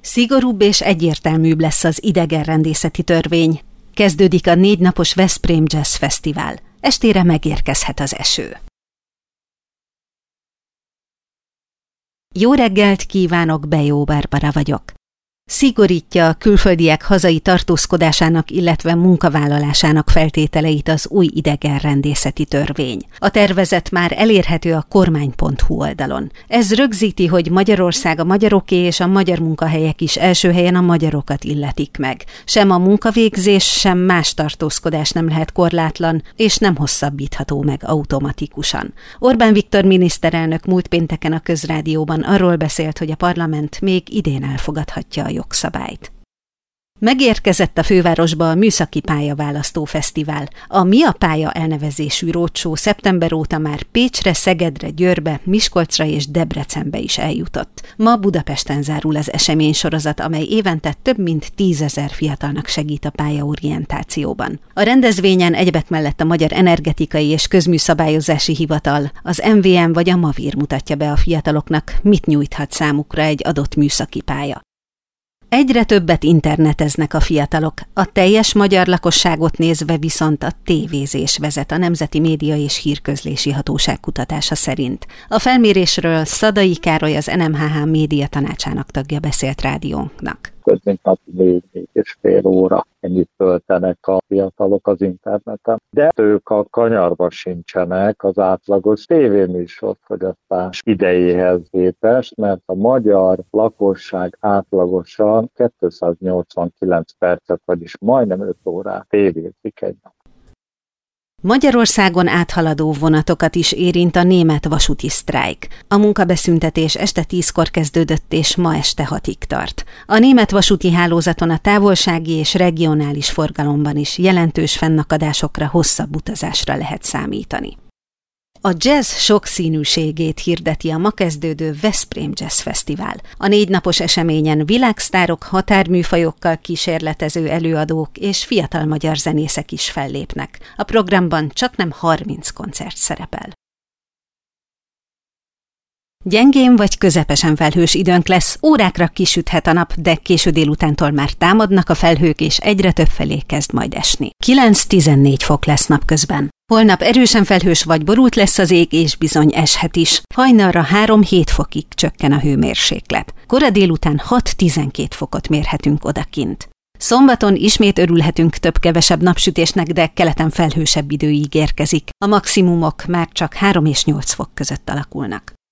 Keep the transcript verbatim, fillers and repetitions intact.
Szigorúbb és egyértelműbb lesz az idegenrendészeti törvény. Kezdődik a négy napos Veszprém Jazz Fesztivál. Estére megérkezhet az eső. Jó reggelt kívánok, Bejó Barbara vagyok. Szigorítja a külföldiek hazai tartózkodásának, illetve munkavállalásának feltételeit az új idegenrendészeti törvény. A tervezet már elérhető a kormány pont hu oldalon. Ez rögzíti, hogy Magyarország a magyaroké és a magyar munkahelyek is első helyen a magyarokat illetik meg. Sem a munkavégzés, sem más tartózkodás nem lehet korlátlan, és nem hosszabbítható meg automatikusan. Orbán Viktor miniszterelnök múlt pénteken a Közrádióban arról beszélt, hogy a parlament még idén elfogadhatja a jogszabályt. Megérkezett a fővárosba a Műszaki Pályaválasztó Fesztivál. A Mi a Pálya elnevezésű roadshow szeptember óta már Pécsre, Szegedre, Győrbe, Miskolcra és Debrecenbe is eljutott. Ma Budapesten zárul az eseménysorozat, amely évente több mint tízezer fiatalnak segít a pályaorientációban. A rendezvényen egyebek mellett a Magyar Energetikai és Közműszabályozási Hivatal, az em vé em vagy a Mavír mutatja be a fiataloknak, mit nyújthat számukra egy adott műszaki pálya. Egyre többet interneteznek a fiatalok, a teljes magyar lakosságot nézve viszont a tévézés vezet a Nemzeti Média és Hírközlési Hatóság kutatása szerint. A felmérésről Szadai Károly, az en em há há média tanácsának tagja beszélt rádiónknak. Közben napi négy és fél óra ennyit töltenek a fiatalok az interneten. De ők a kanyarba sincsenek az átlagos tévéműsor fogyasztás idejéhez képest, mert a magyar lakosság átlagosan kétszáznyolcvankilenc percet, vagyis majdnem öt órát tévézik egy nap. Magyarországon áthaladó vonatokat is érint a német vasúti sztrájk. A munkabeszüntetés este tízkor kezdődött és ma este hatig tart. A német vasúti hálózaton a távolsági és regionális forgalomban is jelentős fennakadásokra, hosszabb utazásra lehet számítani. A jazz sokszínűségét hirdeti a ma kezdődő Veszprém Jazz Fesztivál. A négy napos eseményen világsztárok, határműfajokkal kísérletező előadók és fiatal magyar zenészek is fellépnek. A programban csaknem harminc koncert szerepel. Gyengén vagy közepesen felhős időnk lesz, órákra kisüthet a nap, de késő délutántól már támadnak a felhők, és egyre több felé kezd majd esni. kilenc-tizennégy fok lesz napközben. Holnap erősen felhős vagy borult lesz az ég, és bizony eshet is. Hajnalra három-hét fokig csökken a hőmérséklet. Kora délután hat-tizenkét fokot mérhetünk odakint. Szombaton ismét örülhetünk több-kevesebb napsütésnek, de keleten felhősebb idő ígérkezik. A maximumok már csak három és nyolc fok között alakulnak.